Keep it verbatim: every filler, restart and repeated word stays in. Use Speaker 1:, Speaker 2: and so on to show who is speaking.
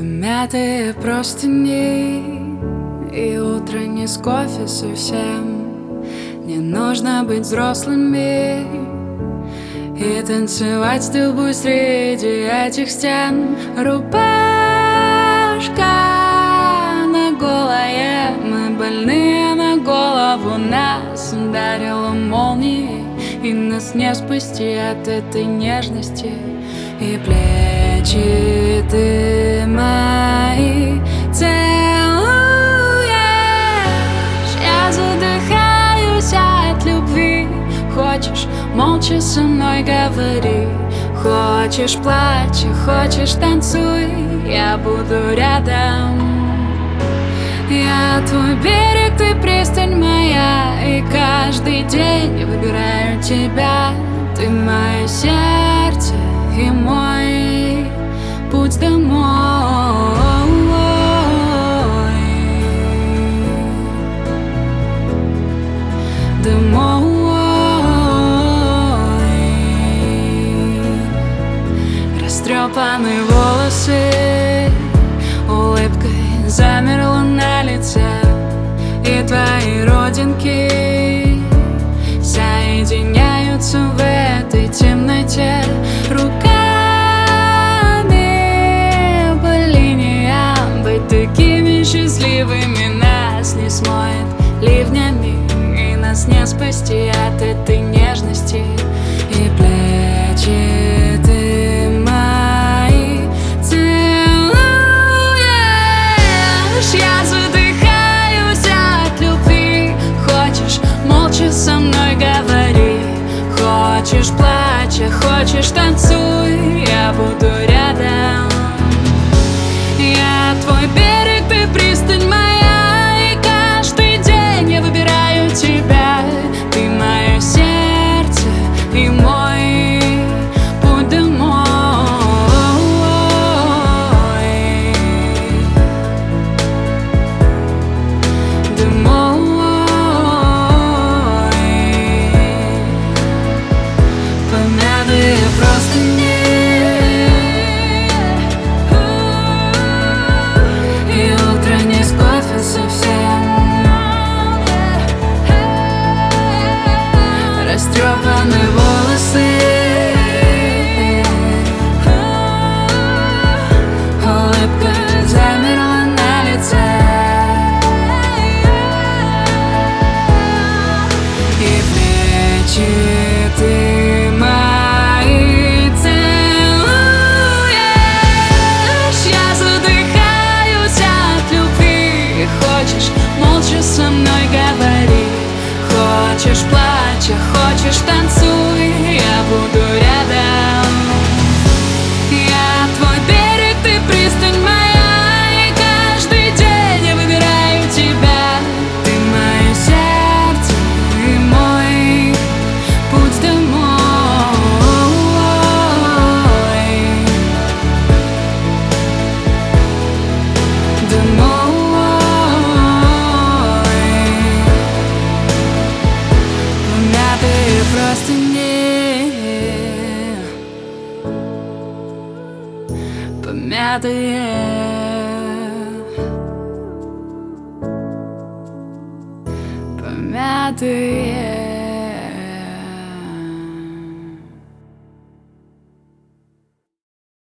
Speaker 1: Помятые простыни и утро не с кофе совсем. Не нужно быть взрослыми и танцевать с тобой среди этих стен. Рубашка на голое, мы больные на голову. Нас ударила молнией, и нас не спасти от этой нежности. И плечи ты мои целуешь. Я задыхаюсь от любви. Хочешь, молча со мной говори. Хочешь, плачь, хочешь, танцуй. Я буду рядом. Я твой берег, ты пристань моя. И каждый день выбираю тебя. Ты мое сердце и мой путь домой. Домой. Растрепанные волосы улыбкой замерла на лице. И твои родинки соединяются в этой темноте. Руками по линиям быть такими счастливыми. Нас не смоет ливнями, и нас не спасти от этой нежности. И плечи ты мои целуешь. Я задыхаюсь от любви. Хочешь, молча со мной говори. Хочешь, плачь, хочешь, танцуй. Я буду рядом. Я твой берег, ты пристань моя. И каждый день я выбираю тебя. Ты мое сердце и мой путь домой. Домой. Помятые простыни и утро не с кофе совсем. Растрепанные волосы, улыбка замерла на лице. И плечи ты мои целуешь. Я задыхаюсь от любви. Хочешь, молча со мной говори. Хочешь, плачь, хочешь, танцуй. Я буду рядом. Я твой берег, ты пристань моя. И каждый день я выбираю тебя. Ты мое сердце и мой путь домой. Домой. Помятые простыни, помятые, помятые.